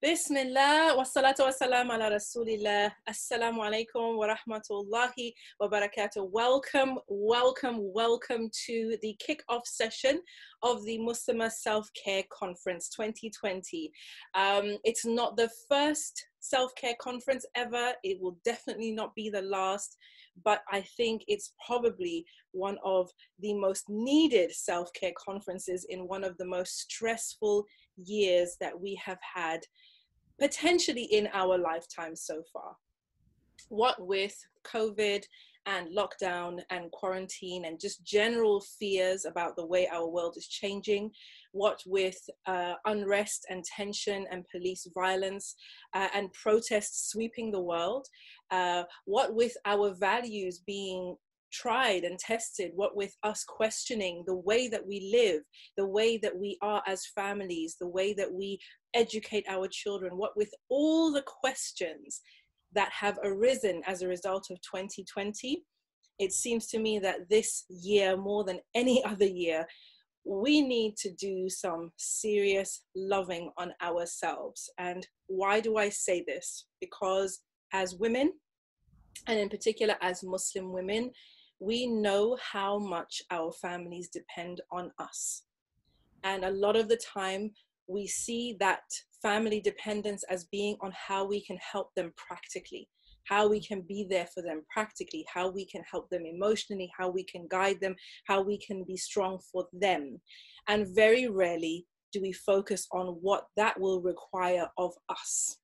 Bismillah, wassalatu wassalam ala rasulillah. Assalamu alaikum wa rahmatullahi wa barakatuh. Welcome to the kick-off session of the Muslimah Self-Care Conference 2020. It's not the first self-care conference ever. It will definitely not be the last, but I think it's probably one of the most needed self-care conferences in one of the most stressful years that we have had potentially in our lifetime so far. What with COVID and lockdown and quarantine and just general fears about the way our world is changing, what with unrest and tension and police violence and protests sweeping the world, what with our values being tried and tested, what with us questioning the way that we live, the way that we are as families, the way that we educate our children, what with all the questions that have arisen as a result of 2020, it seems to me that this year, more than any other year, we need to do some serious loving on ourselves. And why do I say this? Because as women, and in particular as Muslim women, we know how much our families depend on us. And a lot of the time, we see that family dependence as being on how we can help them practically, how we can be there for them practically, how we can help them emotionally, how we can guide them, how we can be strong for them. And very rarely do we focus on what that will require of us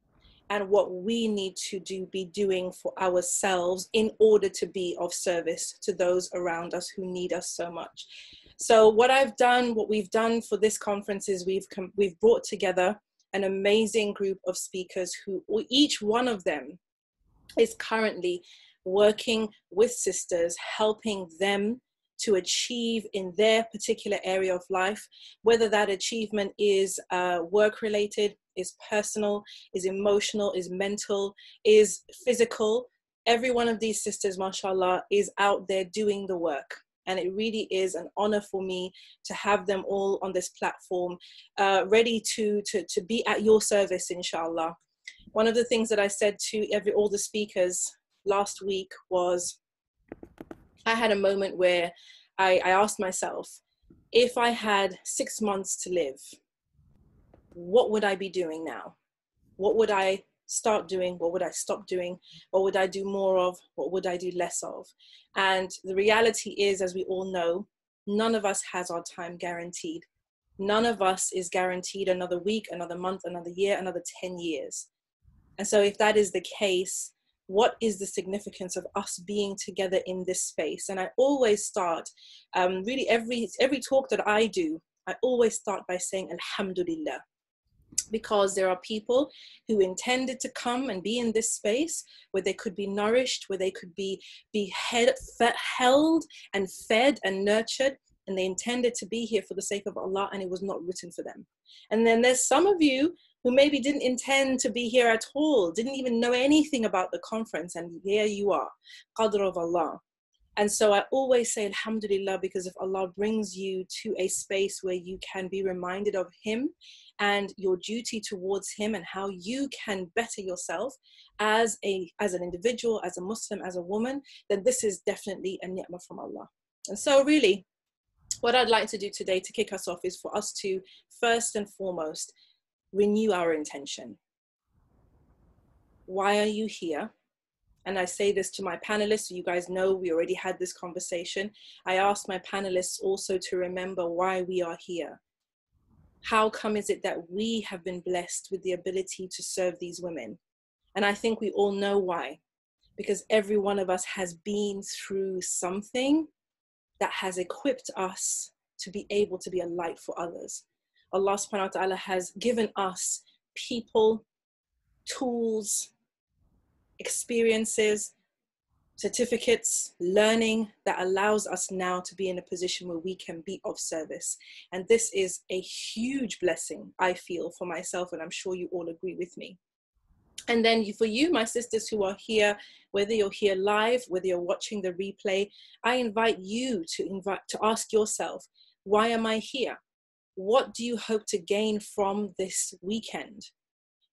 and what we need to be doing for ourselves in order to be of service to those around us who need us so much. So what we've done for this conference is we've brought together an amazing group of speakers who each one of them is currently working with sisters, helping them to achieve in their particular area of life, whether that achievement is work-related, is personal, is emotional, is mental, is physical. Every one of these sisters, mashallah, is out there doing the work. And it really is an honor for me to have them all on this platform, ready to be at your service, inshallah. One of the things that I said to all the speakers last week was, I had a moment where I asked myself, if I had 6 months to live, what would I be doing now? What would I start doing? What would I stop doing? What would I do more of? What would I do less of? And the reality is, as we all know, none of us has our time guaranteed. None of us is guaranteed another week, another month, another year, another 10 years. And so if that is the case, what is the significance of us being together in this space? And I always start, really every talk that I do, I always start by saying Alhamdulillah, because there are people who intended to come and be in this space where they could be nourished, where they could be held and fed and nurtured, and they intended to be here for the sake of Allah, and it was not written for them. And then there's some of you who maybe didn't intend to be here at all, didn't even know anything about the conference, and here you are, Qadr of Allah. And so I always say Alhamdulillah, because if Allah brings you to a space where you can be reminded of Him and your duty towards Him and how you can better yourself as an individual, as a Muslim, as a woman, then this is definitely a ni'mah from Allah. And so really, what I'd like to do today to kick us off is for us to, first and foremost, renew our intention. Why are you here? And I say this to my panelists, so you guys know we already had this conversation. I asked my panelists also to remember why we are here. How come is it that we have been blessed with the ability to serve these women? And I think we all know why. Because every one of us has been through something that has equipped us to be able to be a light for others. Allah subhanahu wa ta'ala has given us people, tools, experiences, certificates, learning that allows us now to be in a position where we can be of service. And this is a huge blessing, I feel, for myself, and I'm sure you all agree with me. And then for you, my sisters who are here, whether you're here live, whether you're watching the replay, I invite you to ask yourself, why am I here? What do you hope to gain from this weekend?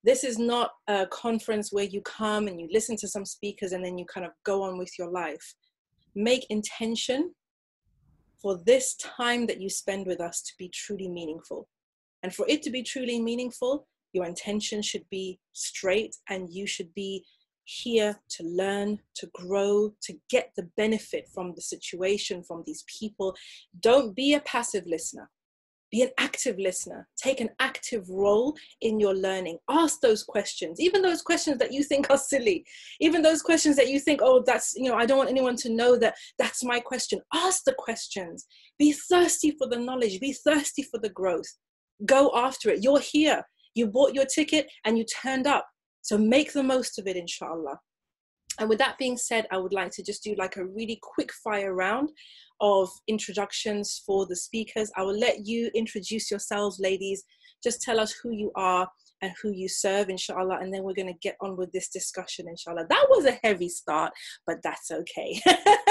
This is not a conference where you come and you listen to some speakers and then you kind of go on with your life. Make intention for this time that you spend with us to be truly meaningful. And for it to be truly meaningful, your intention should be straight, and you should be here to learn, to grow, to get the benefit from the situation, from these people. Don't be a passive listener. Be an active listener. Take an active role in your learning. Ask those questions, even those questions that you think are silly, even those questions that you think, oh, that's, I don't want anyone to know that that's my question. Ask the questions. Be thirsty for the knowledge. Be thirsty for the growth. Go after it. You're here. You bought your ticket and you turned up. So make the most of it, inshallah. And with that being said, I would like to just do like a really quick fire round of introductions for the speakers. I will let you introduce yourselves, ladies. Just tell us who you are and who you serve, inshallah, and then we're going to get on with this discussion, inshallah. That was a heavy start, but that's okay.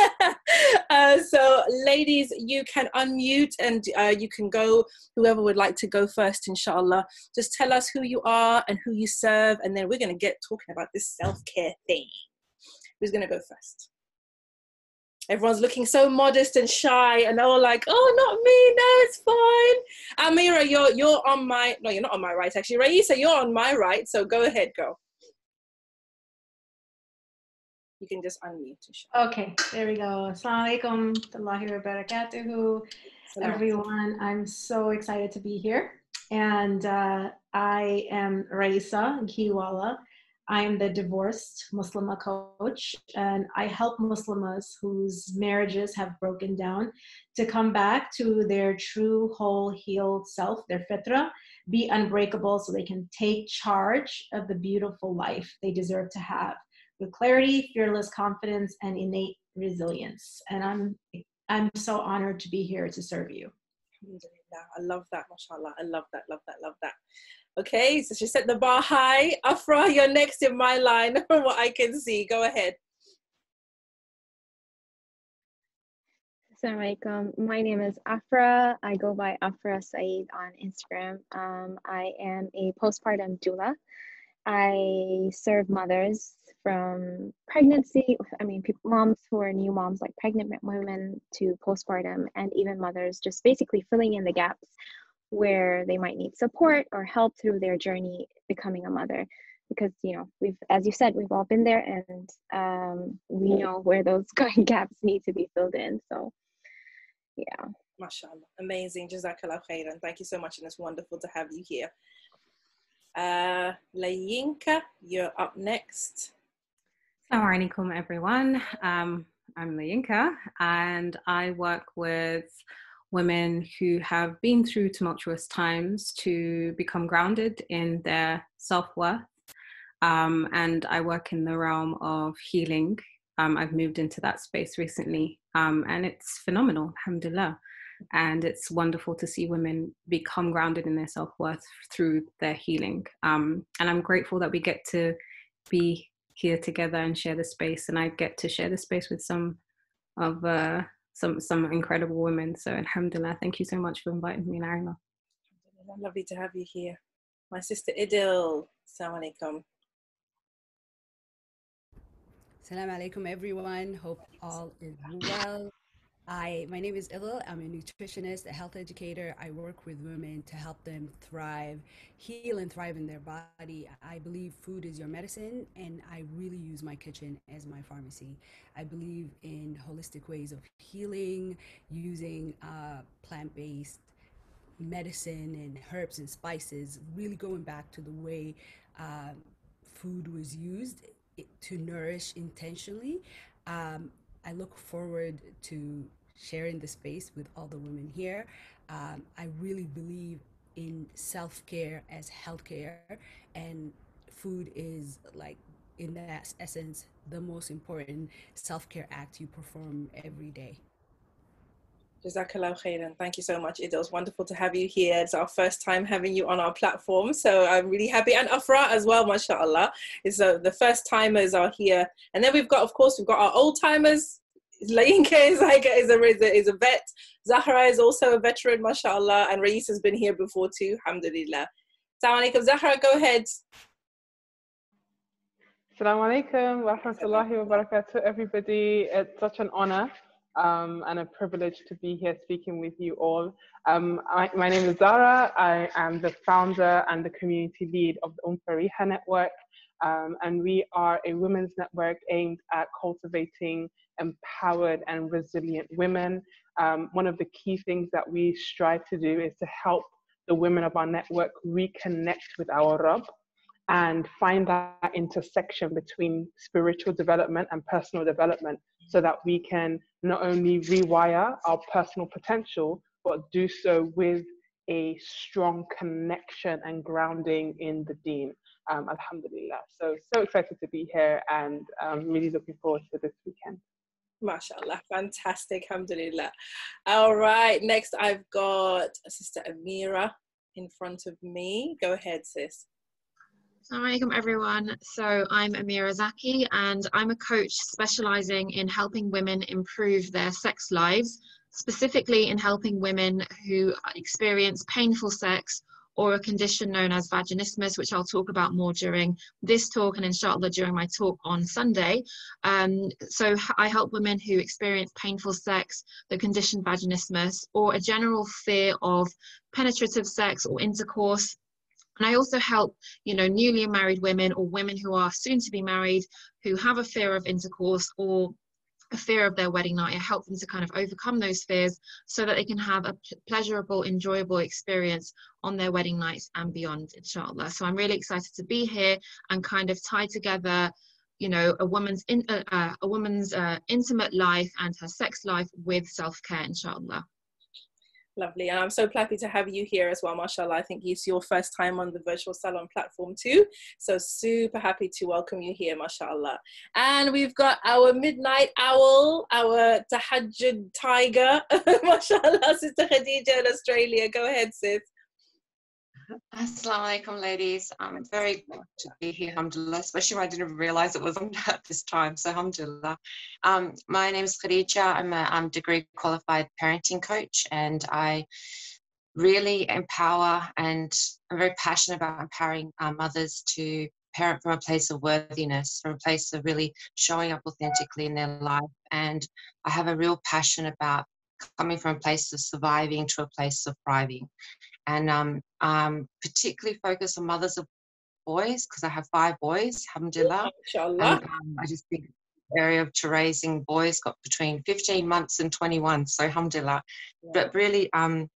So ladies, you can unmute and you can go, whoever would like to go first, inshallah. Just tell us who you are and who you serve, and then we're going to get talking about this self-care thing. Who's going to go first? Everyone's looking so modest and shy, and they're all like, oh, not me, no, it's fine. Amira, you're on my, no, you're not on my right, actually. Raisa, you're on my right, so go ahead, girl. You can just unmute. Okay, there we go. Assalamu alaikum warahmatullahi wabarakatuh, everyone. I'm so excited to be here. And I am Raisa Ghiwala. I am the divorced Muslimah coach, and I help Muslimas whose marriages have broken down to come back to their true, whole, healed self, their fitrah, be unbreakable so they can take charge of the beautiful life they deserve to have with clarity, fearless confidence, and innate resilience. And I'm so honored to be here to serve you. I love that, mashallah. I love that, love that, love that. Okay, so she set the bar high. Afra, you're next in my line from what I can see. Go ahead. Assalamu alaikum. My name is Afra. I go by Afra Saeed on Instagram. I am a postpartum doula. I serve mothers from pregnancy, moms who are new moms, like pregnant women, to postpartum, and even mothers just basically filling in the gaps where they might need support or help through their journey becoming a mother. Because, we've, as you said, we've all been there, and we know where those gaps need to be filled in. So, yeah. MashaAllah. Amazing. Jazakallah khairan. Thank you so much, and it's wonderful to have you here. Layinka, you're up next. Assalamu alaikum, everyone. I'm Layinka, and I work with women who have been through tumultuous times to become grounded in their self-worth. And I work in the realm of healing. I've moved into that space recently, and it's phenomenal, alhamdulillah. And it's wonderful to see women become grounded in their self-worth through their healing. And I'm grateful that we get to be here together and share the space. And I get to share the space with some incredible women. So alhamdulillah, thank you so much for inviting me, Narima. Lovely to have you here. My sister Idil, assalamu alaikum. Assalamu alaikum, everyone. Hope all is well. My name is Idil. I'm a nutritionist, a health educator. I work with women to help them thrive, heal and thrive in their body. I believe food is your medicine, and I really use my kitchen as my pharmacy. I believe in holistic ways of healing, using plant-based medicine and herbs and spices, really going back to the way food was used to nourish intentionally. I look forward to sharing the space with all the women here. I really believe in self-care as healthcare, and food is, like, in that essence, the most important self-care act you perform every day. Jazakallah khairan. Thank you so much, Idil. It's wonderful to have you here. It's our first time having you on our platform, so I'm really happy. And Afra as well, mashallah. It's the first timers are here, and then we've got our old timers. Layinka is a vet. Zahra is also a veteran, mashallah, and Rais has been here before too, alhamdulillah. Assalamu alaikum. Zahra, go ahead. Assalamu alaikum wa rahmatullahi wa barakatuh, everybody. It's such an honor and a privilege to be here speaking with you all. My name is Zara. I am the founder and the community lead of the Fariha Network. And we are a women's network aimed at cultivating empowered and resilient women. One of the key things that we strive to do is to help the women of our network reconnect with our Rabb and find that intersection between spiritual development and personal development, so that we can not only rewire our personal potential, but do so with a strong connection and grounding in the Deen. Alhamdulillah. So excited to be here, and really looking forward to this weekend. MashaAllah, fantastic, alhamdulillah. All right, next I've got Sister Amira in front of me. Go ahead, sis. Assalamu alaikum, everyone. So I'm Amira Zaki, and I'm a coach specializing in helping women improve their sex lives, specifically in helping women who experience painful sex or a condition known as vaginismus, which I'll talk about more during this talk and inshallah during my talk on Sunday. So I help women who experience painful sex, the condition vaginismus, or a general fear of penetrative sex or intercourse. And I also help, newly married women or women who are soon to be married, who have a fear of intercourse or a fear of their wedding night. I help them to kind of overcome those fears so that they can have a pleasurable, enjoyable experience on their wedding nights and beyond, inshallah. So I'm really excited to be here and kind of tie together, a woman's intimate life and her sex life with self-care, inshallah. Lovely, and I'm so happy to have you here as well, mashallah. I think it's your first time on the Virtual Salon platform too, so super happy to welcome you here, mashallah. And we've got our midnight owl, our tahajjud tiger, mashallah, Sister Khadija in Australia. Go ahead, sis. Assalamu alaikum, ladies. I'm very glad to be here, alhamdulillah, especially when I didn't realize it was on at this time, so alhamdulillah. My name is Khadija. I'm a degree qualified parenting coach, and I really empower, and I'm very passionate about empowering mothers to parent from a place of worthiness, from a place of really showing up authentically in their life. And I have a real passion about coming from a place of surviving to a place of thriving. And particularly focused on mothers of boys, because I have 5 boys, alhamdulillah. And, I just think the area of to raising boys got between 15 months and 21, so alhamdulillah. Yeah. But really, want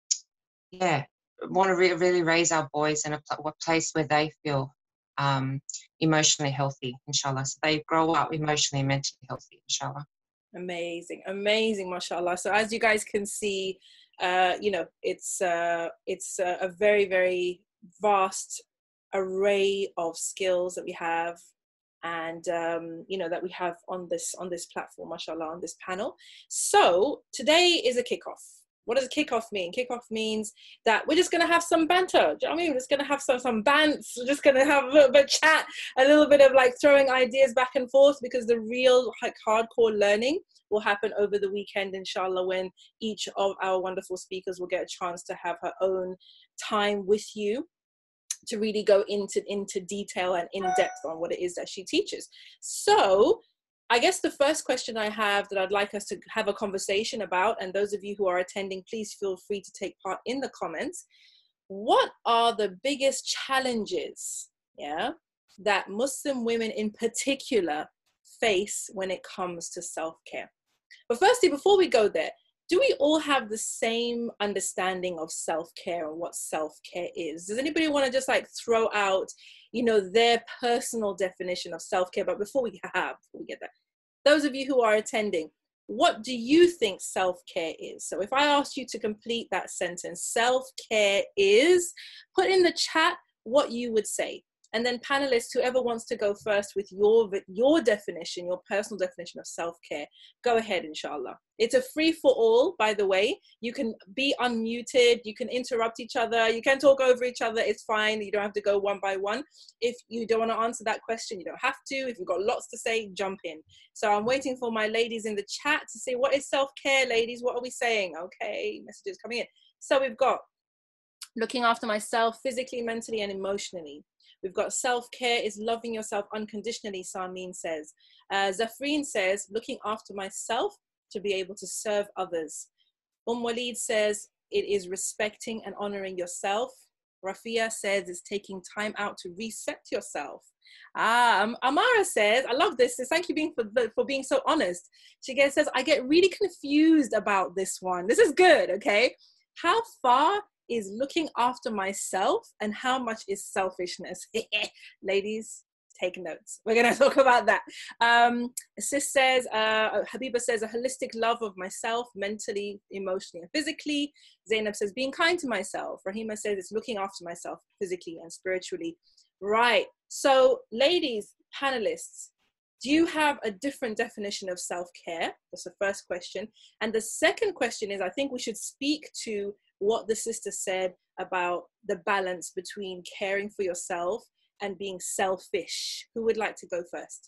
to really raise our boys in a place where they feel emotionally healthy, inshallah. So they grow up emotionally and mentally healthy, inshallah. Amazing, amazing, mashallah. So as you guys can see, it's a very, very vast array of skills that we have, and that we have on this platform, mashallah, on this panel. So today is a kickoff. What does kickoff mean? Kickoff means that we're just going to have some banter. Do you know what I mean? We're just going to have some bants. We're just going to have a little bit of chat, a little bit of like throwing ideas back and forth, because the real like hardcore learning will happen over the weekend, inshallah, when each of our wonderful speakers will get a chance to have her own time with you to really go into detail and in depth on what it is that she teaches. So I guess the first question I have that I'd like us to have a conversation about, and those of you who are attending, please feel free to take part in the comments. What are the biggest challenges, that Muslim women in particular face when it comes to self-care? But firstly, before we go there, do we all have the same understanding of self-care and what self-care is? Does anybody want to just like throw out, their personal definition of self-care? But before we get that, those of you who are attending, what do you think self-care is? So if I asked you to complete that sentence, self-care is, put in the chat what you would say. And then panelists, whoever wants to go first with your definition, your personal definition of self-care, go ahead, inshallah. It's a free for all, by the way. You can be unmuted, you can interrupt each other, you can talk over each other, it's fine. You don't have to go one by one. If you don't want to answer that question, you don't have to. If you've got lots to say, jump in. So I'm waiting for my ladies in the chat to say, what is self-care, ladies? What are we saying? Okay, messages coming in. So we've got looking after myself physically, mentally, and emotionally. We've got self-care is loving yourself unconditionally, Sarmeen says. Zafreen says, looking after myself to be able to serve others. Walid says, it is respecting and honoring yourself. Rafia says, it's taking time out to reset yourself. Amara says, I love this. Thank you for being so honest. She says, I get really confused about this one. This is good, okay? How far is looking after myself and how much is selfishness? Ladies, take notes. We're going to talk about that. Sis says, Habiba says, a holistic love of myself, mentally, emotionally, and physically. Zainab says, being kind to myself. Rahima says, it's looking after myself physically and spiritually. Right. So, ladies, panelists, do you have a different definition of self-care? That's the first question. And the second question is, I think we should speak to what the sister said about the balance between caring for yourself and being selfish. Who would like to go first?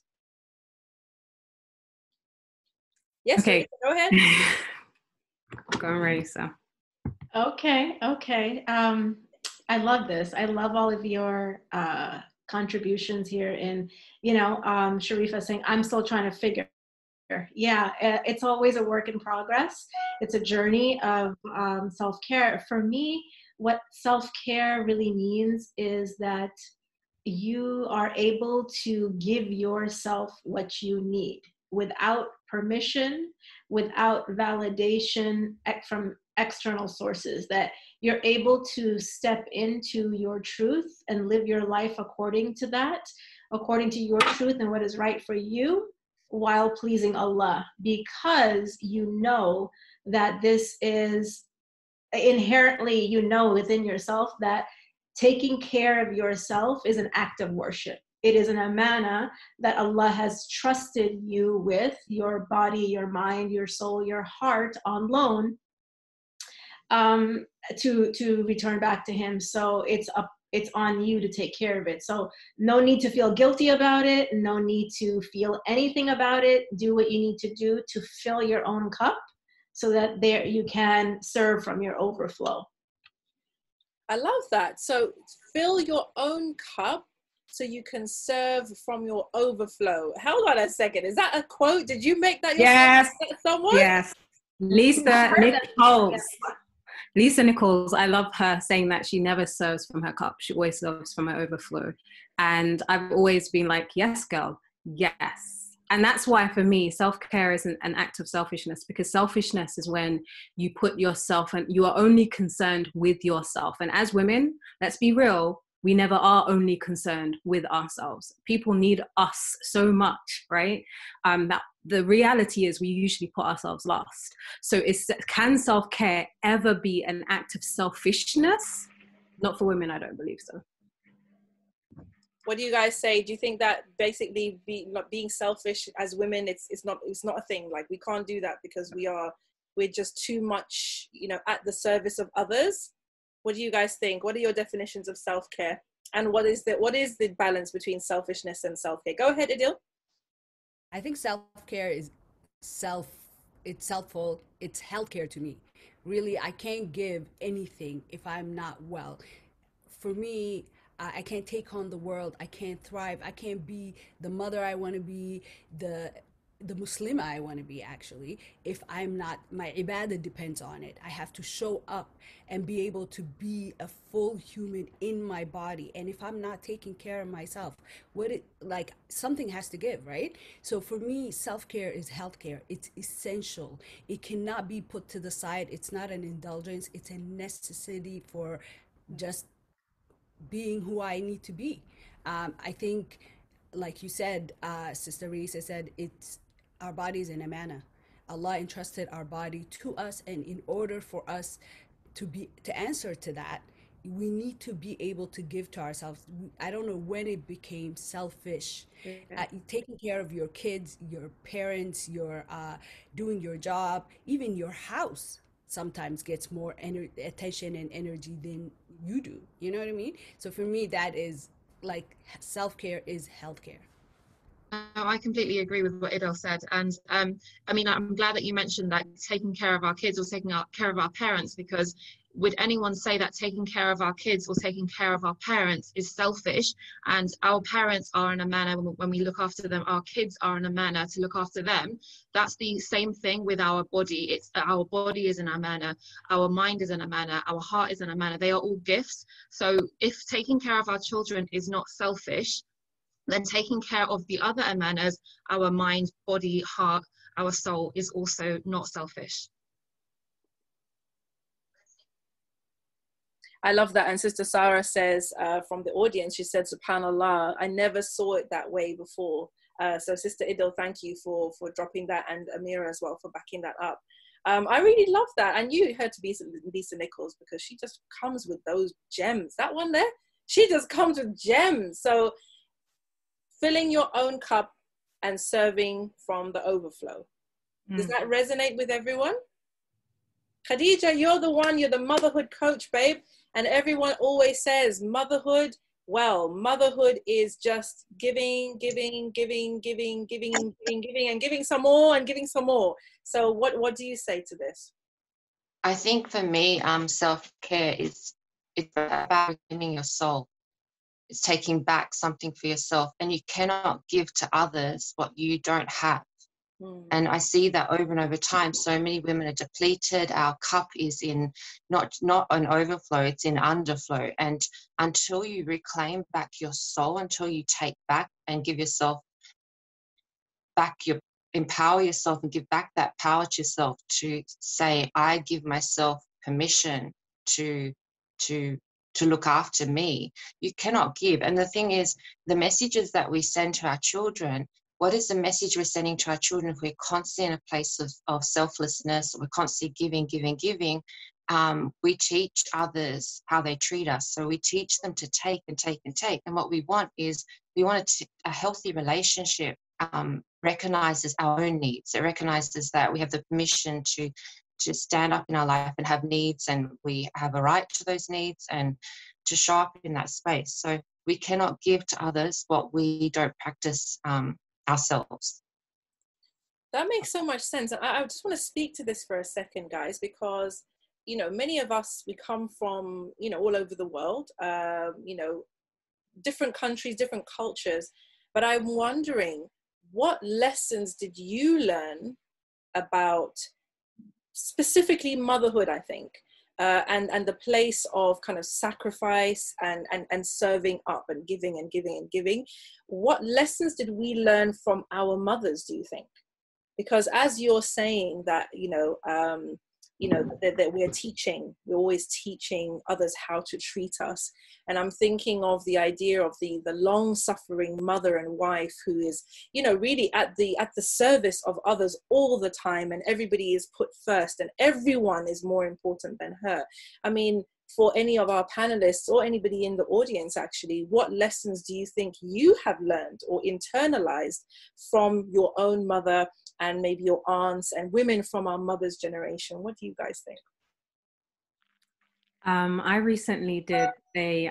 Yes, okay. Go ahead. Go on, Raisa. Okay. I love this. I love all of your contributions here. And, Sharifa saying, I'm still trying to figure. Yeah, it's always a work in progress. It's a journey of self-care. For me, what self-care really means is that you are able to give yourself what you need without permission, without validation from external sources, that you're able to step into your truth and live your life according to that, according to your truth and what is right for you, while pleasing Allah, because you know that this is inherently, within yourself that taking care of yourself is an act of worship. It is an amana that Allah has trusted you with, your body, your mind, your soul, your heart on loan, to return back to Him. So it's on you to take care of it. So no need to feel guilty about it. No need to feel anything about it. Do what you need to do to fill your own cup so that there you can serve from your overflow. I love that. So fill your own cup so you can serve from your overflow. Hold on a second. Is that a quote? Did you make that yourself? Yes. Someone? Yes. Lisa Nichols. Lisa Nichols, I love her saying that she never serves from her cup. She always serves from her overflow. And I've always been like, yes, girl, yes. And that's why for me, self-care isn't an act of selfishness, because selfishness is when you put yourself and you are only concerned with yourself. And as women, let's be real, we never are only concerned with ourselves. People need us so much, right? That the reality is we usually put ourselves last. So can self-care ever be an act of selfishness? Not for women, I don't believe so. What do you guys say? Do you think that basically being selfish as women, it's not a thing? Like, we can't do that because we're just too much, at the service of others? What do you guys think? What are your definitions of self-care? And what is the balance between selfishness and self-care? Go ahead, Adil. I think self-care is it's selfful, it's healthcare to me. Really, I can't give anything if I'm not well. For me, I can't take on the world. I can't thrive. I can't be the mother I want to be, the Muslima I want to be, actually, if I'm not, my ibadah depends on it. I have to show up and be able to be a full human in my body. And if I'm not taking care of myself, something has to give, right? So for me, self-care is healthcare. It's essential. It cannot be put to the side. It's not an indulgence. It's a necessity for just being who I need to be. I think, like you said, Sister Risa said, it's our body is an amana. Allah entrusted our body to us, and in order for us to answer to that, we need to be able to give to ourselves. I don't know when it became selfish. Taking care of your kids, your parents, your doing your job, even your house sometimes gets more attention and energy than you do. You know what I mean? So for me, that is like self-care is healthcare. I completely agree with what Idil said. And I mean, I'm glad that you mentioned that taking care of our kids or taking care of our parents, because would anyone say that taking care of our kids or taking care of our parents is selfish? And our parents are in a manner, when we look after them, our kids are in a manner to look after them. That's the same thing with our body. It's our body is in a manner, our mind is in a manner, our heart is in a manner. They are all gifts. So if taking care of our children is not selfish, then taking care of the other amanas, our mind, body, heart, our soul, is also not selfish. I love that. And Sister Sarah says from the audience, she said, SubhanAllah, I never saw it that way before. So Sister Idil, thank you for dropping that, and Amira as well for backing that up. I really love that. I knew her to be Lisa Nichols because she just comes with those gems. That one there, she just comes with gems. So filling your own cup and serving from the overflow. Does that resonate with everyone? Khadija, you're the motherhood coach, babe. And everyone always says motherhood, well, motherhood is just giving, and giving some more and giving some more. So what do you say to this? I think for me, self-care it's about reclaiming your soul. It's taking back something for yourself, and you cannot give to others what you don't have. And I see that over and over time. So many women are depleted. Our cup is in not an overflow, it's in underflow. And until you reclaim back your soul, until you take back and give yourself back empower yourself and give back that power to yourself to say, I give myself permission to look after me. You cannot give. And the thing is, the messages that we send to our children, what is the message we're sending to our children if we're constantly in a place of selflessness, we're constantly giving? We teach others how they treat us. So we teach them to take and take and take. And what we want is a healthy relationship recognizes our own needs. It recognizes that we have the permission to stand up in our life and have needs, and we have a right to those needs and to show up in that space. So we cannot give to others what we don't practice ourselves. That makes so much sense. I just want to speak to this for a second, guys, because, you know, many of us, we come from, you know, all over the world, you know, different countries, different cultures. But I'm wondering, what lessons did you learn about specifically motherhood, I think, and the place of kind of sacrifice and serving up and giving and giving and giving? What lessons did we learn from our mothers, do you think? Because as you're saying that, that we're always teaching others how to treat us. And I'm thinking of the idea of the long-suffering mother and wife who is, you know, really at the service of others all the time, and everybody is put first and everyone is more important than her. I mean, for any of our panelists or anybody in the audience, actually, what lessons do you think you have learned or internalized from your own mother and maybe your aunts and women from our mother's generation? What do you guys think? I recently did a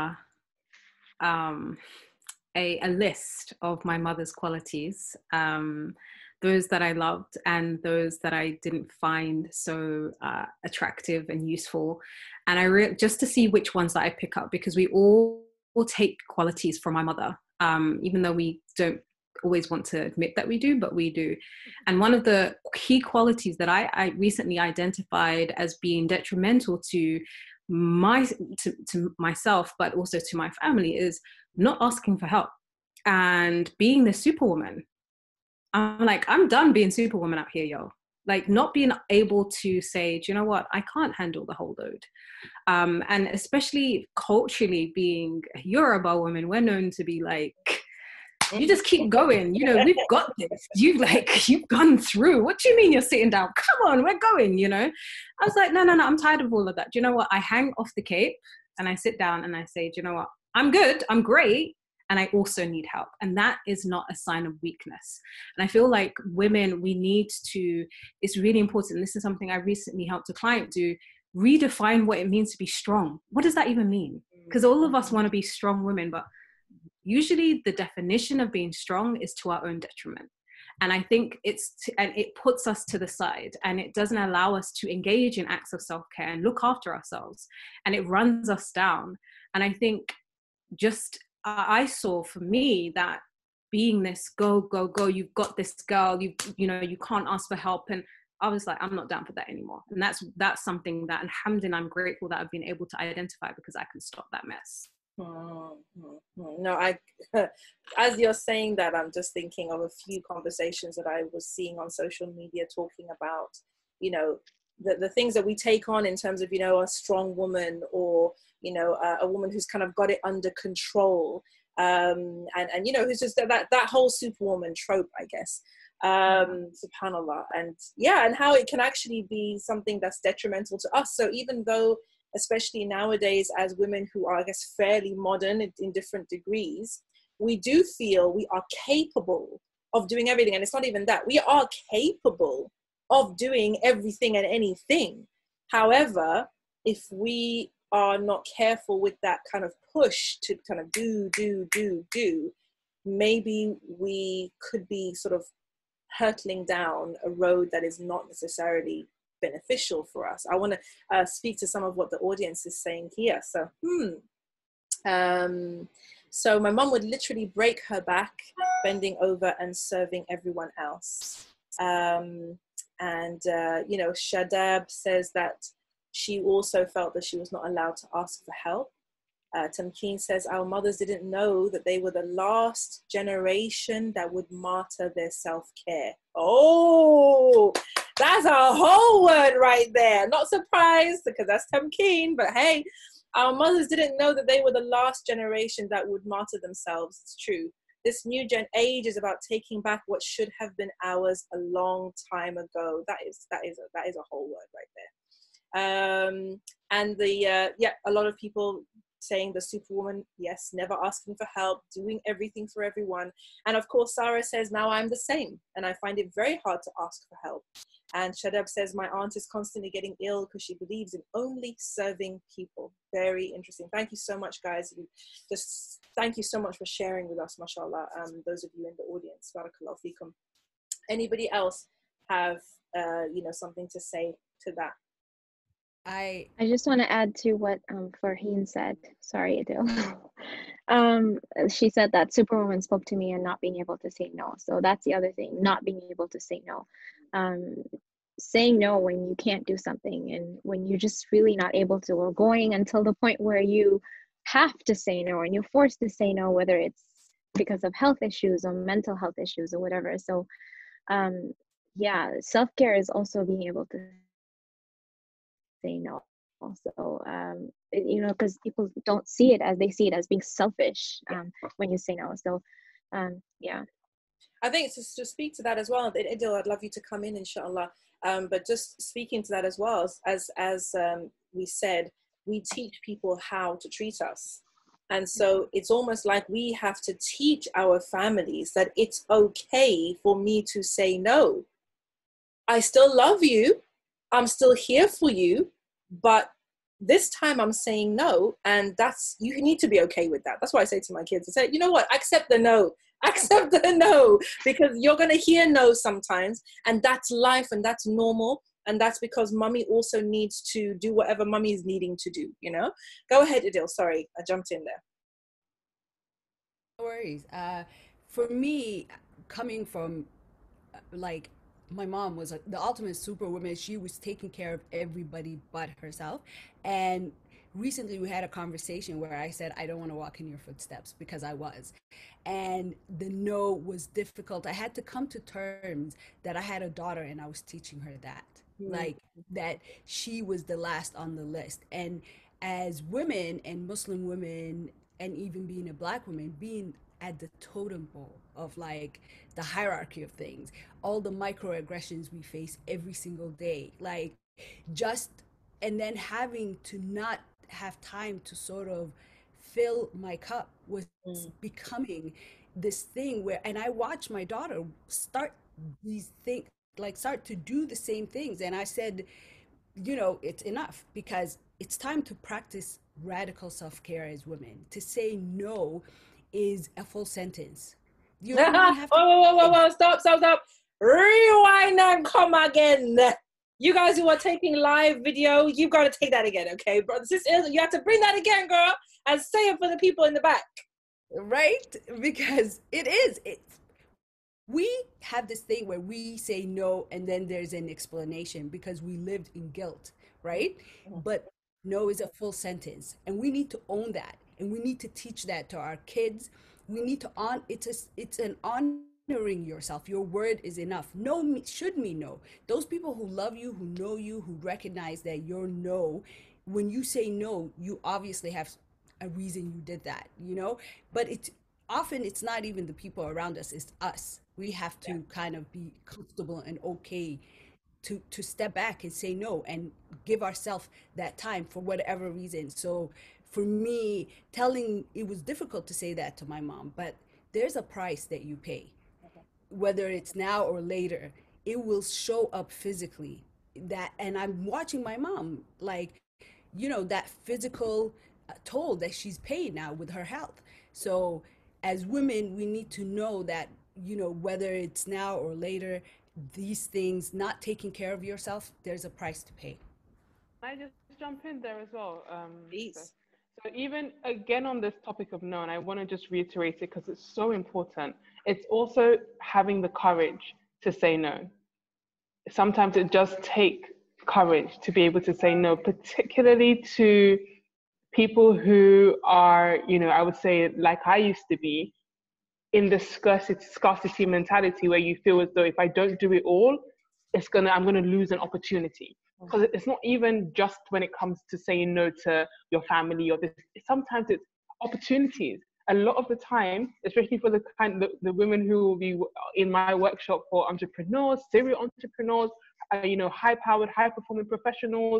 list of my mother's qualities, those that I loved and those that I didn't find so attractive and useful. And just to see which ones that I pick up, because we all take qualities from my mother, even though we don't always want to admit that we do, but we do. And one of the key qualities that I recently identified as being detrimental to myself, but also to my family, is not asking for help and being the superwoman. I'm like, I'm done being superwoman out here, yo. Like, not being able to say, do you know what, I can't handle the whole load. And especially culturally, being Yoruba women, we're known to be like, you just keep going, you know, we've got this. You've gone through. What do you mean you're sitting down? Come on, we're going, you know. I was like, no, I'm tired of all of that. Do you know what? I hang off the cape and I sit down and I say, do you know what? I'm good, I'm great, and I also need help. And that is not a sign of weakness. And I feel like women, we need to, it's really important. This is something I recently helped a client do, redefine what it means to be strong. What does that even mean? Because all of us want to be strong women, but usually the definition of being strong is to our own detriment. And I think and it puts us to the side, and it doesn't allow us to engage in acts of self-care and look after ourselves, and it runs us down. And I think just I saw for me that being this go, go, go, you've got this, girl, you know, you can't ask for help. And I was like, I'm not down for that anymore. And that's something that, alhamdulillah, I'm grateful that I've been able to identify, because I can stop that mess. No, as you're saying that, I'm just thinking of a few conversations that I was seeing on social media talking about, you know, the things that we take on in terms of, you know, a strong woman, or, you know, a woman who's kind of got it under control, and you know, who's just that whole superwoman trope, I guess, subhanallah. And yeah, and how it can actually be something that's detrimental to us. So even though, especially nowadays, as women who are, I guess, fairly modern in different degrees, we do feel we are capable of doing everything. And it's not even that. We are capable of doing everything and anything. However, if we are not careful with that kind of push to kind of do, maybe we could be sort of hurtling down a road that is not necessarily beneficial for us. I want to speak to some of what the audience is saying here. So, so my mom would literally break her back, bending over and serving everyone else. You know, Shadab says that she also felt that she was not allowed to ask for help. Tamkeen says, our mothers didn't know that they were the last generation that would martyr their self-care. Oh, that's a whole word right there. Not surprised, because that's Tamkeen, but hey, our mothers didn't know that they were the last generation that would martyr themselves. It's true. This new gen age is about taking back what should have been ours a long time ago. That is a whole word right there. And a lot of people saying the superwoman, yes, never asking for help, doing everything for everyone. And of course, Sarah says, now I'm the same, and I find it very hard to ask for help. And Shadab says, my aunt is constantly getting ill because she believes in only serving people. Very interesting. Thank you so much, guys. Just thank you so much for sharing with us, mashallah, those of you in the audience. Barakallahu feekum. Anybody else have you know, something to say to that? I just want to add to what Farheen said. Sorry, Adil. She said that Superwoman spoke to me and not being able to say no. So that's the other thing, not being able to say no. Saying no when you can't do something, and when you're just really not able to, or going until the point where you have to say no and you're forced to say no, whether it's because of health issues or mental health issues or whatever. So yeah, self-care is also being able to say no. So you know, because people don't see it as, they see it as being selfish when you say no. So yeah, I think it's to speak to that as well. Idil, I'd love you to come in, inshallah. But just speaking to that as well, as we said, we teach people how to treat us. And so it's almost like we have to teach our families that it's okay for me to say no. I still love you. I'm still here for you. But this time I'm saying no. And you need to be okay with that. That's why I say to my kids, I say, you know what, accept the no. Accept the no, because you're going to hear no sometimes, and that's life, and that's normal, and that's because mummy also needs to do whatever mummy is needing to do, you know. Go ahead, Adil. Sorry, I jumped in there. No worries. For me, coming from like, my mom was the ultimate superwoman. She was taking care of everybody but herself. And recently we had a conversation where I said, I don't want to walk in your footsteps, because I was. And the no was difficult. I had to come to terms that I had a daughter and I was teaching her that. Like, that she was the last on the list. And as women, and Muslim women, and even being a Black woman, being at the totem pole of like the hierarchy of things, all the microaggressions we face every single day, like, just, and then having to not have time to sort of fill my cup was becoming this thing where, and I watched my daughter start these things, like start to do the same things. And I said, you know, it's enough, because it's time to practice radical self-care as women. To say no is a full sentence. You don't even have to. Whoa, stop. Rewind and come again. You guys who are taking live video, you've got to take that again, okay? Brother, sister, you have to bring that again, girl, and say it for the people in the back. Right? Because we have this thing where we say no and then there's an explanation because we lived in guilt, right? But no is a full sentence, and we need to own that, and we need to teach that to our kids. We need to it's an honoring yourself. Your word is enough. No should mean no. Those people who love you, who know you, who recognize that your no, when you say no, you obviously have a reason you did that, you know? But it's not even the people around us, it's us. We have to kind of be comfortable and okay to step back and say no and give ourselves that time for whatever reason. So for me, it was difficult to say that to my mom, but there's a price that you pay. Whether it's now or later, it will show up physically. And I'm watching my mom, like, you know, that physical toll that she's paid now with her health. So as women, we need to know that, you know, whether it's now or later, these things, not taking care of yourself, there's a price to pay. Can I just jump in there as well? Please. So even again on this topic of no, and I want to just reiterate it because it's so important. It's also having the courage to say no. Sometimes it does take courage to be able to say no, particularly to people who are, you know, I would say like I used to be, in the scarcity mentality where you feel as though if I don't do it all, I'm gonna lose an opportunity. Because it's not even just when it comes to saying no to your family or this. Sometimes it's opportunities. A lot of the time, especially for the women who will be in my workshop for entrepreneurs, serial entrepreneurs, you know, high-powered, high-performing professionals,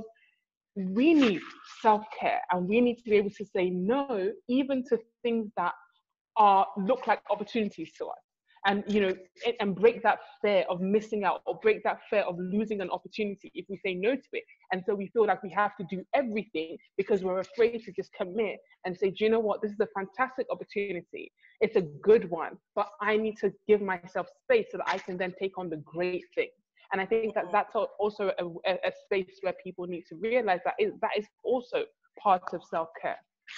we need self-care, and we need to be able to say no even to things that look like opportunities to us, and you know, and break that fear of missing out, or break that fear of losing an opportunity if we say no to it. And so we feel like we have to do everything because we're afraid to just commit and say, do you know what, this is a fantastic opportunity, it's a good one, but I need to give myself space so that I can then take on the great thing. And I think that that's also a space where people need to realize that is also part of self-care.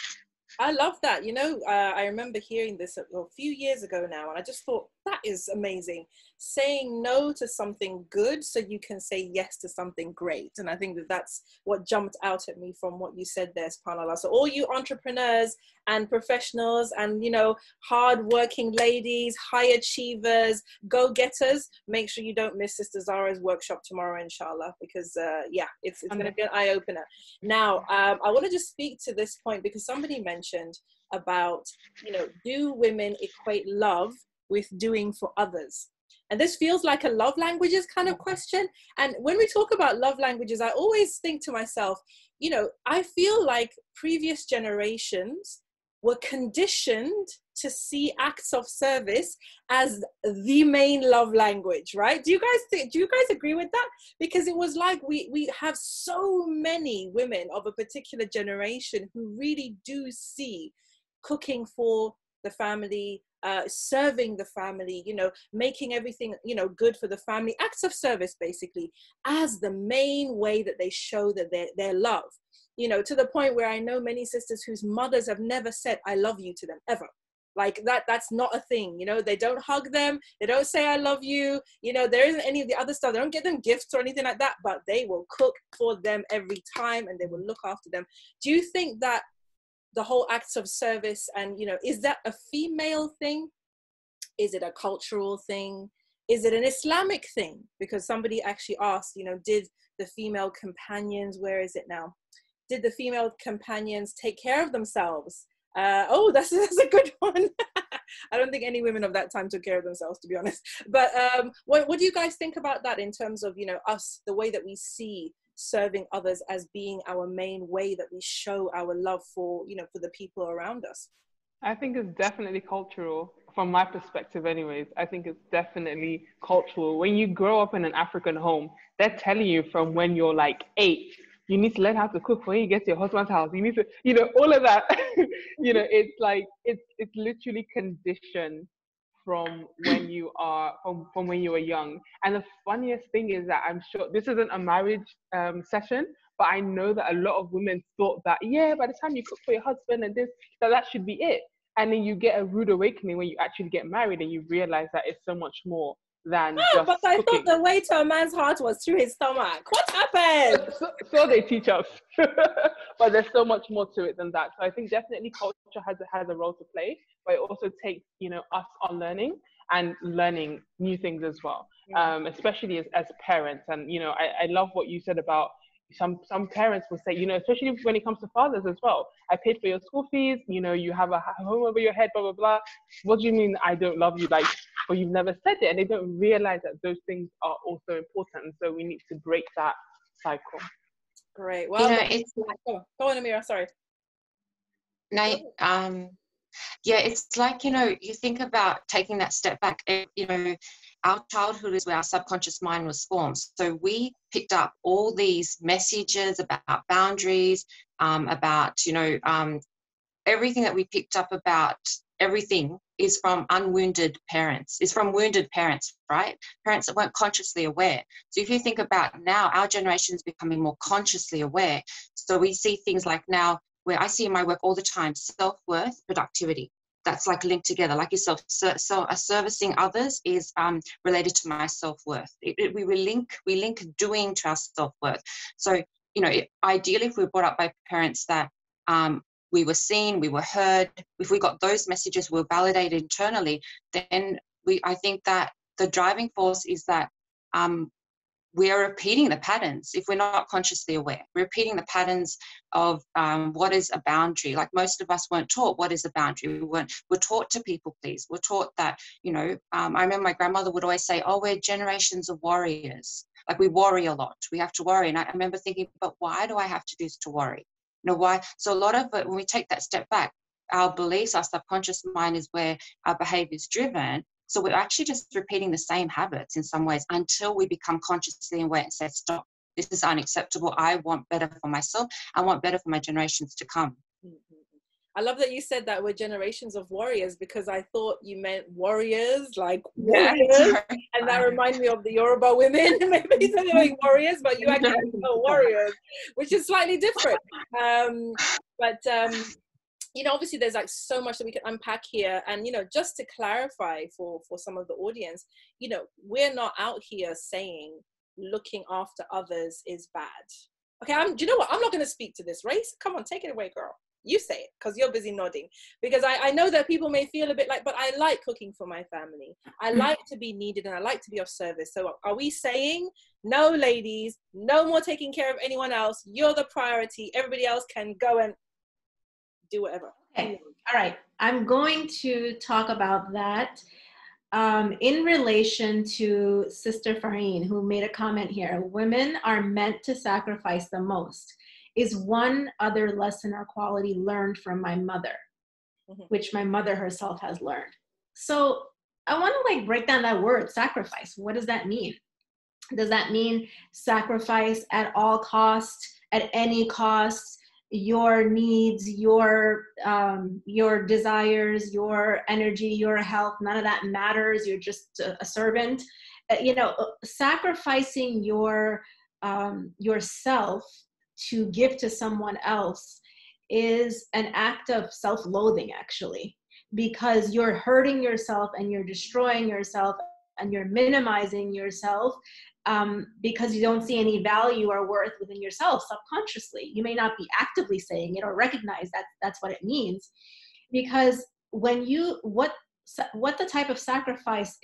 I love that. You know, I remember hearing this a few years ago now, and I just thought, that is amazing. Saying no to something good so you can say yes to something great. And I think that that's what jumped out at me from what you said there, SubhanAllah. So all you entrepreneurs and professionals and, you know, hard-working ladies, high achievers, go-getters, make sure you don't miss Sister Zara's workshop tomorrow, inshallah, because, yeah, it's going to be an eye-opener. Now, I want to just speak to this point because somebody mentioned about, you know, do women equate love with doing for others? And this feels like a love languages kind of question. And when we talk about love languages, I always think to myself, you know, I feel like previous generations were conditioned to see acts of service as the main love language, right? Do you guys agree with that? Because it was like we have so many women of a particular generation who really do see cooking for the family, serving the family, you know, making everything, you know, good for the family, acts of service basically, as the main way that they show that their love, you know, to the point where I know many sisters whose mothers have never said I love you to them ever. Like that's not a thing, you know. They don't hug them, they don't say I love you, you know, there isn't any of the other stuff, they don't get them gifts or anything like that, but they will cook for them every time and they will look after them. Do you think that the whole acts of service, and, you know, is that a female thing? Is it a cultural thing? Is it an Islamic thing? Because somebody actually asked, you know, did the female companions, where is it now? Did the female companions take care of themselves? Oh, that's a good one. I don't think any women of that time took care of themselves, to be honest. But what do you guys think about that in terms of, you know, us, the way that we see serving others as being our main way that we show our love for, you know, for the people around us? I think it's definitely cultural, from my perspective anyways. I think it's definitely cultural. When you grow up in an African home, they're telling you from when you're like 8, you need to learn how to cook when you get to your husband's house. You need to, you know, all of that. You know, it's like, it's literally conditioned from when you are from when you were young. And the funniest thing is that I'm sure this isn't a marriage session, but I know that a lot of women thought that, yeah, by the time you cook for your husband and this, that should be it. And then you get a rude awakening when you actually get married and you realize that it's so much more than just but I cooking. thought the way to a man's heart was through his stomach. What happened? So they teach us. But there's so much more to it than that. So I think definitely culture has a role to play, but it also takes, us on learning and learning new things as well, especially as parents. And, I love what you said about some parents will say, especially when it comes to fathers as well, I paid for your school fees, you have a home over your head, blah, blah, blah. What do you mean I don't love you? Like, or you've never said it. And they don't realize that those things are also important. And so we need to break that cycle. Great. Well, it's like, go on, Amira, sorry. No, yeah, it's like, you think about taking that step back, our childhood is where our subconscious mind was formed. So we picked up all these messages about boundaries, about, everything that we picked up about everything is from unwounded parents. It's from wounded parents, right? Parents that weren't consciously aware. So if you think about now, our generation is becoming more consciously aware. So we see things like now, where I see in my work all the time, self-worth, productivity. That's like linked together, like yourself. So servicing others is related to my self-worth. We link doing to our self-worth. So, ideally, if we were brought up by parents that we were seen, we were heard, if we got those messages were validated internally, then I think that the driving force is that we are repeating the patterns if we're not consciously aware. We're repeating the patterns of what is a boundary. Like most of us weren't taught what is a boundary. We're taught to people please. We're taught that, I remember my grandmother would always say, oh, we're generations of warriors. Like we worry a lot. We have to worry. And I remember thinking, but why do I have to do this to worry? Why? So a lot of it, when we take that step back, our beliefs, our subconscious mind is where our behavior is driven. So we're actually just repeating the same habits in some ways until we become consciously aware and say, stop, this is unacceptable. I want better for myself. I want better for my generations to come. I love that you said that we're generations of warriors, because I thought you meant warriors, like warriors. Yeah, and that reminded me of the Yoruba women. Maybe they're like warriors, but you actually know warriors, which is slightly different. Obviously there's like so much that we can unpack here. And, just to clarify for some of the audience, we're not out here saying looking after others is bad. Okay, do you know what? I'm not going to speak to this. Race, come on, take it away, girl. You say it, because you're busy nodding. Because I know that people may feel a bit like, but I like cooking for my family. I like to be needed and I like to be of service. So are we saying, no, ladies, no more taking care of anyone else. You're the priority. Everybody else can go and do whatever. Okay. All right. I'm going to talk about that in relation to Sister Farheen, who made a comment here. Women are meant to sacrifice the most, is one other lesson or quality learned from my mother, which my mother herself has learned. So I want to break down that word, sacrifice. What does that mean? Does that mean sacrifice at all costs, at any cost? Your needs, your desires, your energy, your health, none of that matters. You're just a servant. Sacrificing yourself to give to someone else is an act of self-loathing, actually, because you're hurting yourself and you're destroying yourself and you're minimizing yourself because you don't see any value or worth within yourself subconsciously. You may not be actively saying it or recognize that that's what it means, because what this type of sacrifice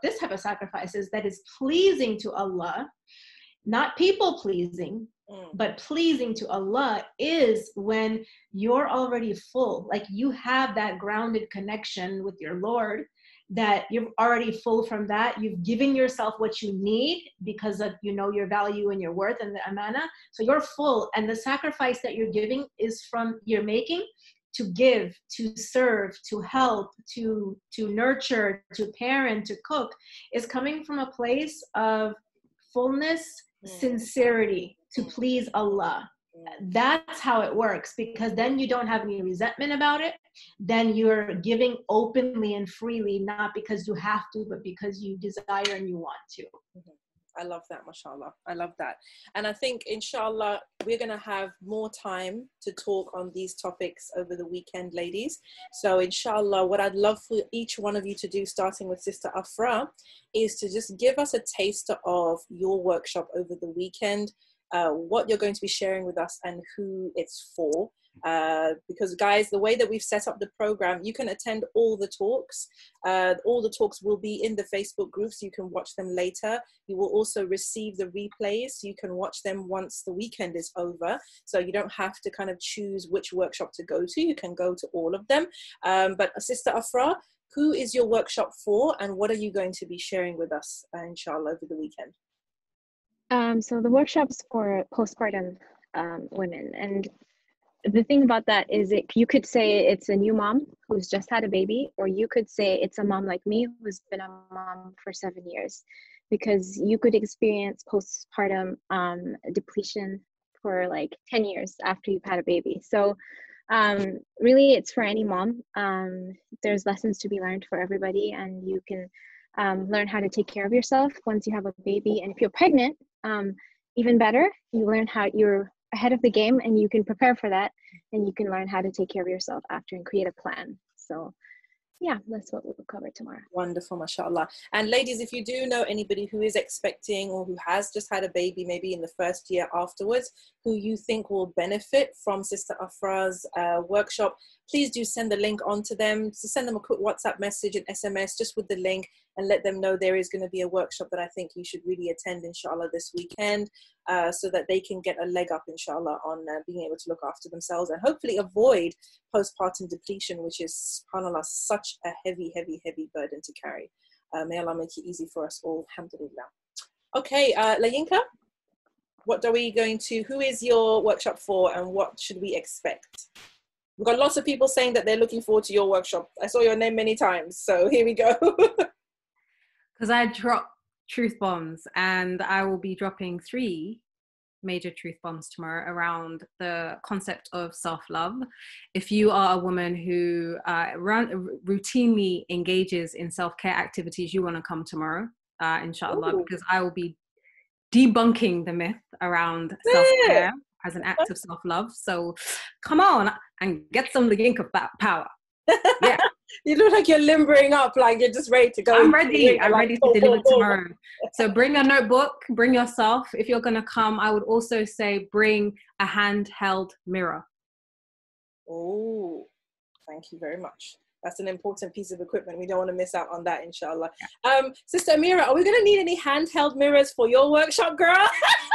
is that is pleasing to Allah, not people pleasing, but pleasing to Allah, is when you're already full, like you have that grounded connection with your Lord, that you're already full from that. You've given yourself what you need because of, your value and your worth and the amana. So you're full, and the sacrifice that you're giving is from you're making to give, to serve, to help, to nurture, to parent, to cook, is coming from a place of fullness, sincerity, to please Allah. That's how it works, because then you don't have any resentment about it. Then you're giving openly and freely, not because you have to, but because you desire and you want to. I love that, mashallah. I love that. And I think, inshallah, we're going to have more time to talk on these topics over the weekend, ladies. So, inshallah, what I'd love for each one of you to do, starting with Sister Afra, is to just give us a taster of your workshop over the weekend, what you're going to be sharing with us and who it's for. Because guys, the way that we've set up the program, you can attend all the talks. All the talks will be in the Facebook group, so you can watch them later. You will also receive the replays, so you can watch them once the weekend is over. So you don't have to kind of choose which workshop to go to. You can go to all of them. But Sister Afra, who is your workshop for, and what are you going to be sharing with us, inshallah, over the weekend? So the workshop's for postpartum women, and the thing about that is you could say it's a new mom who's just had a baby, or you could say it's a mom like me who's been a mom for 7 years, because you could experience postpartum depletion for like 10 years after you've had a baby. So really it's for any mom. There's lessons to be learned for everybody, and you can learn how to take care of yourself once you have a baby. And if you're pregnant, even better, you learn how you're ahead of the game and you can prepare for that, and you can learn how to take care of yourself after and create a plan. So yeah, that's what we'll cover tomorrow. Wonderful, mashallah. And ladies, if you do know anybody who is expecting or who has just had a baby, maybe in the first year afterwards, who you think will benefit from Sister Afra's workshop, please do send the link on to them. So send them a quick WhatsApp message and SMS just with the link, and let them know there is going to be a workshop that I think you should really attend, inshallah, this weekend, so that they can get a leg up, inshallah, on being able to look after themselves and hopefully avoid postpartum depletion, which is, subhanAllah, such a heavy, heavy, heavy burden to carry. May Allah make it easy for us all, alhamdulillah. Okay, Layinka, what are we going to, who is your workshop for, and what should we expect? We've got lots of people saying that they're looking forward to your workshop. I saw your name many times, so here we go. Because I drop truth bombs, and I will be dropping 3 major truth bombs tomorrow around the concept of self-love. If you are a woman who routinely engages in self-care activities, you want to come tomorrow, inshallah. Ooh. Because I will be debunking the myth around self-care as an act of self-love. So come on and get some Layinka power. Yeah. You look like you're limbering up, like you're just ready to go. I'm ready. I'm ready to deliver tomorrow. So bring a notebook, bring yourself. If you're going to come, I would also say bring a handheld mirror. Oh, thank you very much. That's an important piece of equipment. We don't want to miss out on that, inshallah. Yeah. Sister Amira, are we going to need any handheld mirrors for your workshop, girl?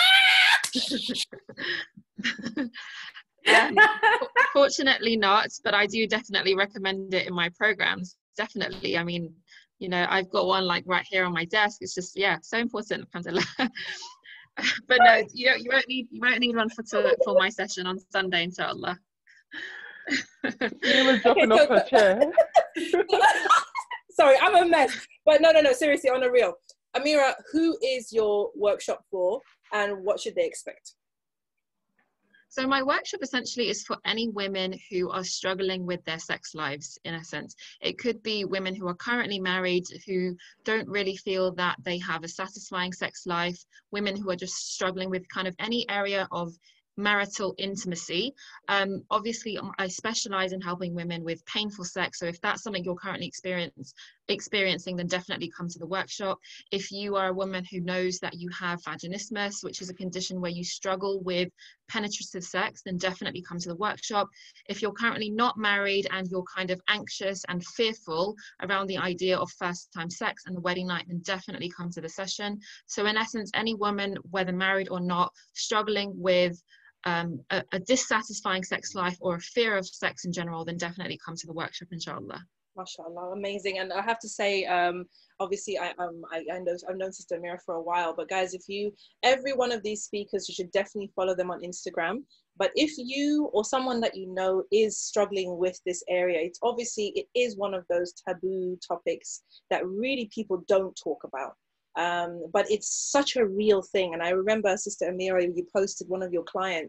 Fortunately not, but I do definitely recommend it in my programs. Definitely. I mean, you know, I've got one like right here on my desk. It's just, yeah, so important, alhamdulillah. But no, you won't need one for my session on Sunday, inshallah. You were dropping off her chair. Sorry, I'm a mess. But no, seriously, on a real. Amira, who is your workshop for, and what should they expect? So my workshop essentially is for any women who are struggling with their sex lives, in a sense. It could be women who are currently married, who don't really feel that they have a satisfying sex life, women who are just struggling with kind of any area of marital intimacy. Obviously, I specialize in helping women with painful sex. So if that's something you're currently experiencing, then definitely come to the workshop. If you are a woman who knows that you have vaginismus, which is a condition where you struggle with penetrative sex, then definitely come to the workshop. If you're currently not married and you're kind of anxious and fearful around the idea of first time sex and the wedding night, then definitely come to the session. So in essence, any woman, whether married or not, struggling with a dissatisfying sex life or a fear of sex in general, then definitely come to the workshop, inshallah. MashaAllah, amazing. And I have to say, obviously, I've known Sister Amira for a while, but guys, every one of these speakers, you should definitely follow them on Instagram. But if you or someone that you know is struggling with this area, it is one of those taboo topics that really people don't talk about. But it's such a real thing. And I remember, Sister Amira, you posted one of your clients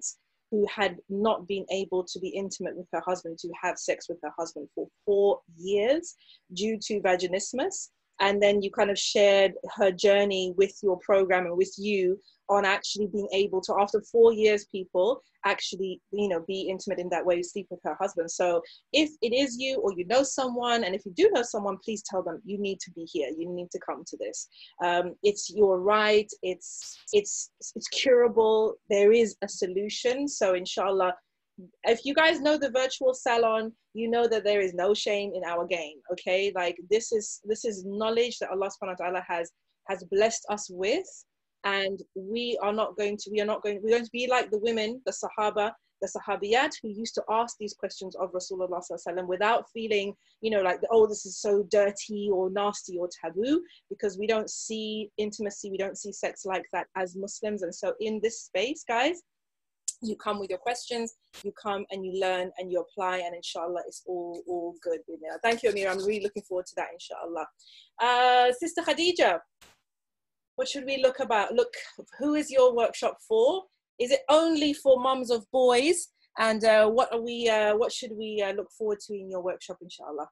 who had not been able to be intimate with her husband, to have sex with her husband for 4 years due to vaginismus. And then you kind of shared her journey with your program and with you on actually being able to, after 4 years, people actually, you know, be intimate in that way, sleep with her husband. So if it is you, or you know someone, and if you do know someone, please tell them you need to be here. You need to come to this. It's your right. It's curable. There is a solution. So inshallah, if you guys know the virtual salon, you know that there is no shame in our game. Okay, like this is knowledge that Allah subhanahu wa ta'ala has blessed us with, and we're going to be like the women, the Sahaba, the Sahabiyat, who used to ask these questions of Rasulullah sallallahu alaihi wasallam without feeling, you know, like, oh, this is so dirty or nasty or taboo, because we don't see intimacy, we don't see sex like that as Muslims. And so in this space, guys, you come with your questions, you come and you learn and you apply, and inshallah it's all good. Thank you, Amira. I'm really looking forward to that, inshallah. Sister Khadija, what should we look, who is your workshop for? Is it only for mums of boys? And what should we look forward to in your workshop, inshallah?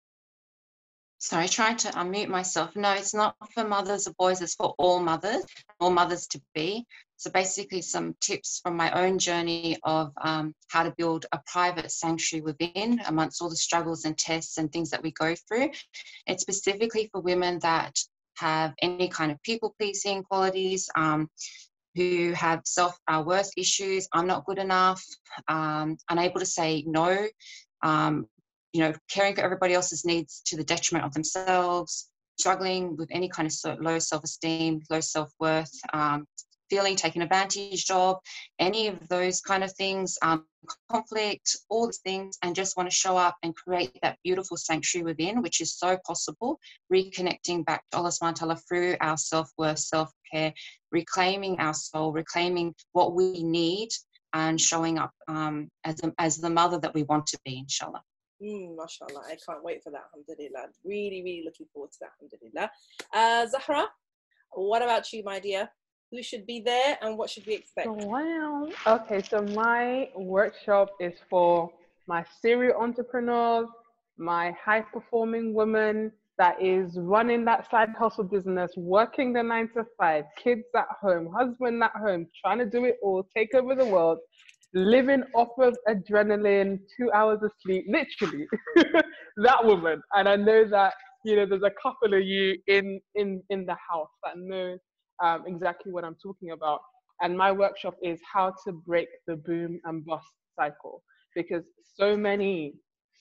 Sorry, trying to unmute myself. No, it's not for mothers or boys, it's for all mothers to be. So basically some tips from my own journey of how to build a private sanctuary within, amongst all the struggles and tests and things that we go through. It's specifically for women that have any kind of people-pleasing qualities, who have self-worth issues. I'm not good enough, unable to say no, you know, caring for everybody else's needs to the detriment of themselves, struggling with any kind of low self-esteem, low self-worth, feeling taken advantage of, any of those kind of things, conflict, all these things, and just want to show up and create that beautiful sanctuary within, which is so possible, reconnecting back to Allah subhanahu wa ta'ala through our self-worth, self-care, reclaiming our soul, reclaiming what we need, and showing up as the mother that we want to be, inshallah. MashaAllah, I can't wait for that, alhamdulillah. Really, really looking forward to that, alhamdulillah. Zahra, what about you, my dear? Who should be there and what should we expect? Wow. Okay, so my workshop is for my serial entrepreneurs, my high-performing women that is running that side hustle business, working the 9 to 5, kids at home, husband at home, trying to do it all, take over the world, living off of adrenaline, 2 hours of sleep, literally, that woman. And I know that, you know, there's a couple of you in the house that know exactly what I'm talking about. And my workshop is how to break the boom and bust cycle, because so many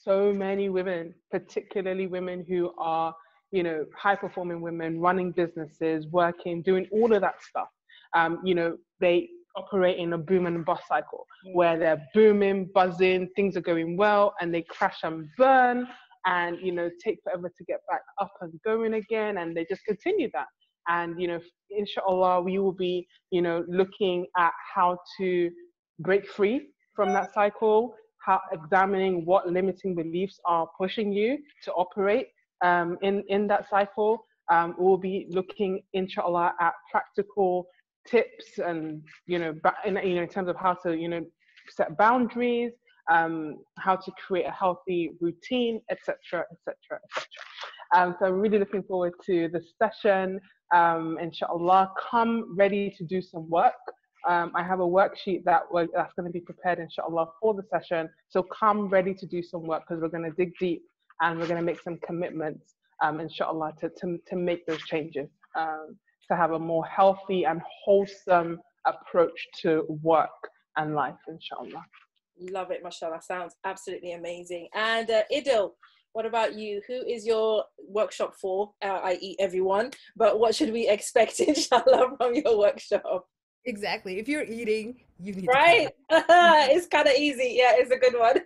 women, particularly women who are, you know, high performing women, running businesses, working, doing all of that stuff, you know, they operate in a boom and bust cycle where they're booming, buzzing, things are going well, and they crash and burn, and, you know, take forever to get back up and going again, and they just continue that. And, you know, inshallah, we will be, you know, looking at how to break free from that cycle, how examining what limiting beliefs are pushing you to operate in that cycle. We'll be looking, inshallah, at practical tips and, you know, in terms of how to, you know, set boundaries, how to create a healthy routine, etc., etc., etc. So I'm really looking forward to the session. Inshallah, come ready to do some work. I have a worksheet that's going to be prepared, inshallah, for the session. So come ready to do some work, because we're going to dig deep and we're going to make some commitments, inshallah, to make those changes, to have a more healthy and wholesome approach to work and life, inshallah. Love it, mashallah. Sounds absolutely amazing. And Idil, what about you? Who is your workshop for? I.e. everyone, but what should we expect, inshallah, from your workshop? Exactly. If you're eating, you need to it's kind of easy. Yeah, it's a good one.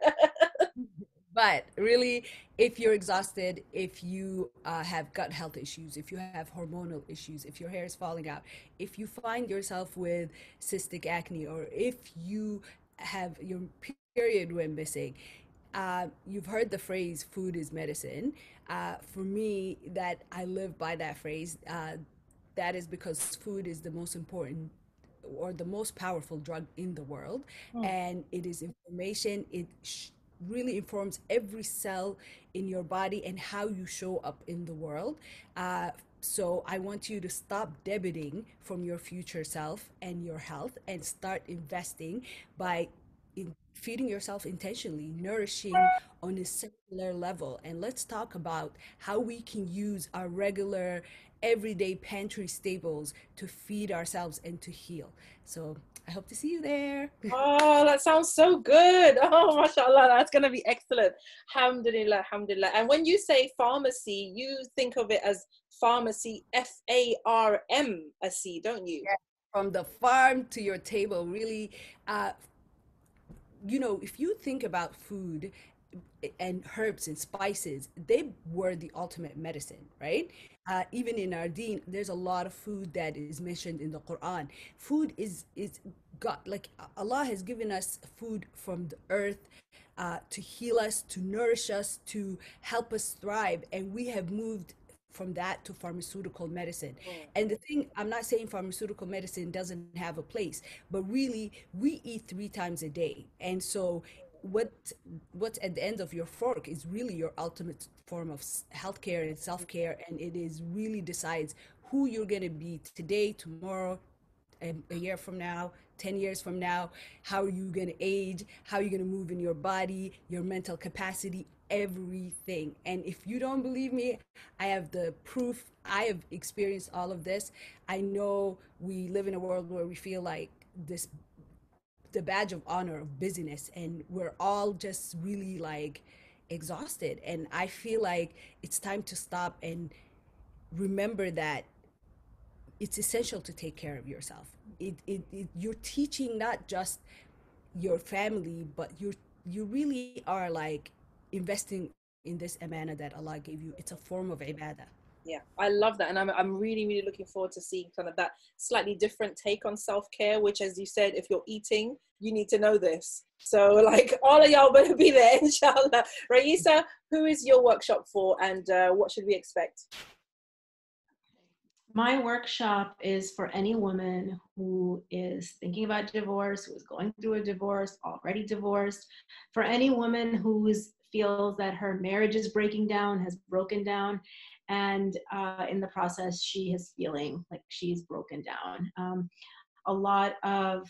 But really, if you're exhausted, if you have gut health issues, if you have hormonal issues, if your hair is falling out, if you find yourself with cystic acne, or if you have your period when missing, you've heard the phrase food is medicine. For me, that I live by that phrase. That is because food is the most important or the most powerful drug in the world. And it is information. It really informs every cell in your body and how you show up in the world. So I want you to stop debiting from your future self and your health and start investing by feeding yourself intentionally, nourishing on a cellular level. And let's talk about how we can use our regular everyday pantry staples to feed ourselves and to heal. So I hope to see you there. Oh, that sounds so good. Oh, mashallah, that's going to be excellent. Alhamdulillah, alhamdulillah. And when you say pharmacy, you think of it as pharmacy, F-A-R-M-A-C, don't you? Yeah, from the farm to your table, really. You know, if you think about food and herbs and spices, they were the ultimate medicine, right? Even in our deen, there's a lot of food that is mentioned in the Quran. Food is God, like Allah has given us food from the earth to heal us, to nourish us, to help us thrive, and we have moved from that to pharmaceutical medicine. And the thing, I'm not saying pharmaceutical medicine doesn't have a place, but really we eat 3 times a day. And so what's at the end of your fork is really your ultimate form of healthcare and self-care, and it is really decides who you're going to be today, tomorrow, a year from now, 10 years from now. How are you going to age? How are you going to move in your body, your mental capacity, everything. And if you don't believe me, I have the proof. I have experienced all of this. I know we live in a world where we feel like this, the badge of honor of busyness, and we're all just really like exhausted. And I feel like it's time to stop and remember that it's essential to take care of yourself. You're teaching not just your family, but you really are like investing in this amana that Allah gave you. It's a form of ibadah. Yeah, I love that. And I'm really, really looking forward to seeing kind of that slightly different take on self-care, which, as you said, if you're eating, you need to know this. So like all of y'all better be there, inshallah. Raisa, who is your workshop for, and what should we expect? My workshop is for any woman who is thinking about divorce, who is going through a divorce, already divorced, for any woman who feels that her marriage is breaking down, has broken down, and in the process, she is feeling like she's broken down. A lot of,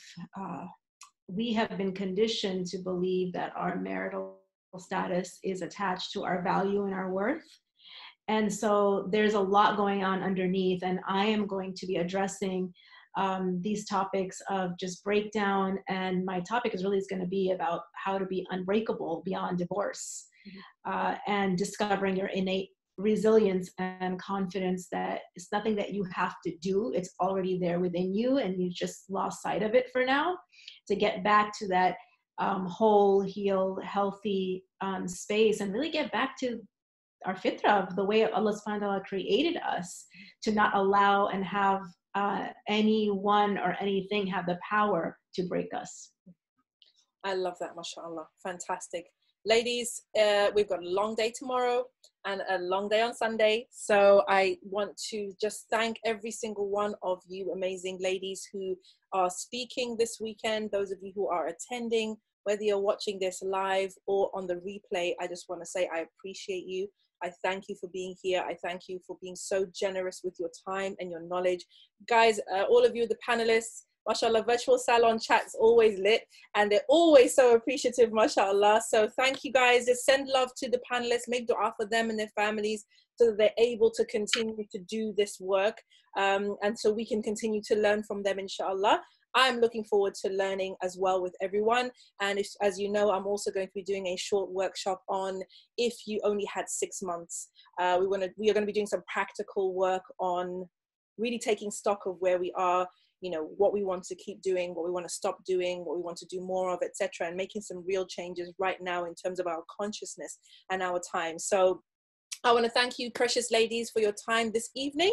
we have been conditioned to believe that our marital status is attached to our value and our worth. And so there's a lot going on underneath, and I am going to be addressing these topics of just breakdown, and my topic is going to be about how to be unbreakable beyond divorce, and discovering your innate resilience and confidence that it's nothing that you have to do, it's already there within you, and you just lost sight of it for now, to get back to that whole, healed, healthy space, and really get back to our fitrah, the way Allah subhanahu wa ta'ala created us, to not allow and have anyone or anything have the power to break us. I love that, mashallah. Fantastic. Ladies, we've got a long day tomorrow and a long day on Sunday. So I want to just thank every single one of you amazing ladies who are speaking this weekend, those of you who are attending, whether you're watching this live or on the replay. I just want to say I appreciate you. I thank you for being here. I thank you for being so generous with your time and your knowledge. Guys, all of you, the panelists, mashallah, virtual salon chat's always lit, and they're always so appreciative, mashallah. So thank you guys. Just send love to the panelists, make dua for them and their families so that they're able to continue to do this work, and so we can continue to learn from them, inshallah. I'm looking forward to learning as well with everyone. And if, as you know, I'm also going to be doing a short workshop on if you only had 6 months. We are going to be doing some practical work on really taking stock of where we are, you know, what we want to keep doing, what we want to stop doing, what we want to do more of, etc., and making some real changes right now in terms of our consciousness and our time. So I want to thank you, precious ladies, for your time this evening.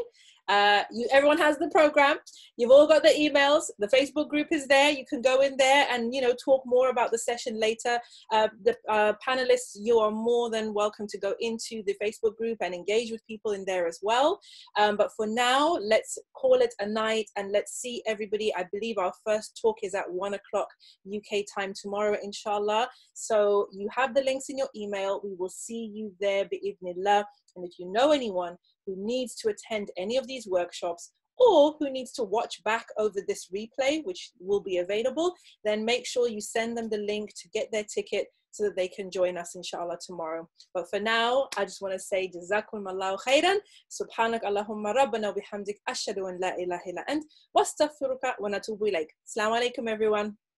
Everyone has the program. You've all got the emails. The Facebook group is there. You can go in there and, you know, talk more about the session later. The panelists, you are more than welcome to go into the Facebook group and engage with people in there as well. But for now, let's call it a night and let's see everybody. I believe our first talk is at 1 o'clock UK time tomorrow, inshallah. So you have the links in your email. We will see you there, bi'idhnillah. And if you know anyone who needs to attend any of these workshops or who needs to watch back over this replay, which will be available, then make sure you send them the link to get their ticket so that they can join us, inshallah, tomorrow. But for now, I just want to say, Jazakum Allahu khairan, Subhanak Allahumma Rabbana bihamdik, ashhadu an la ilaha illa ant, wa astaghfiruka wa natubu ilayk. Assalamu alaikum, everyone.